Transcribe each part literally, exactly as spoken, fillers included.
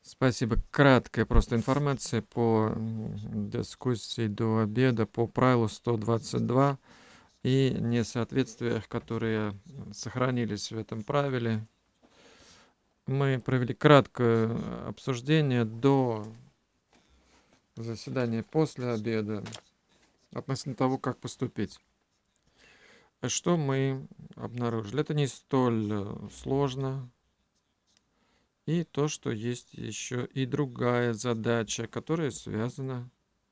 Спасибо. Краткая просто информация по м, дискуссии до обеда по правилу сто двадцать два и несоответствиях, которые сохранились в этом правиле. Мы провели краткое обсуждение до заседания после обеда относительно того, как поступить. Что мы обнаружили? Это не столь э, сложно. И то, что есть еще и другая задача, которая связана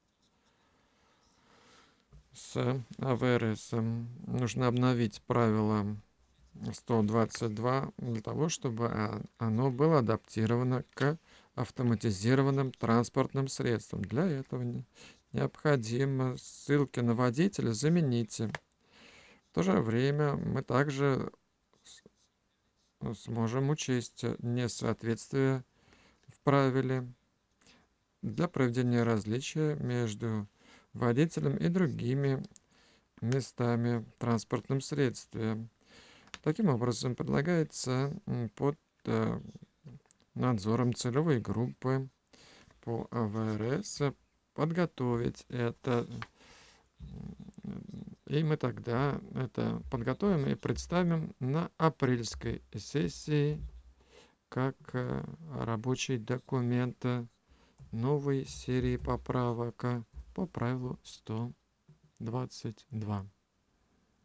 с А В Р С. Нужно обновить правило сто двадцать два для того, чтобы а, оно было адаптировано к автоматизированным транспортным средствам. Для этого не- необходимо ссылки на водителя замените. В то же время мы также с- сможем учесть несоответствие в правиле для проведения различия между водителем и другими местами в транспортном средстве. Таким образом, предлагается м, под э, надзором целевой группы по А В Р С подготовить это. И мы тогда это подготовим и представим на апрельской сессии как э, рабочий документ э, новой серии поправок э, по правилу сто двадцать два.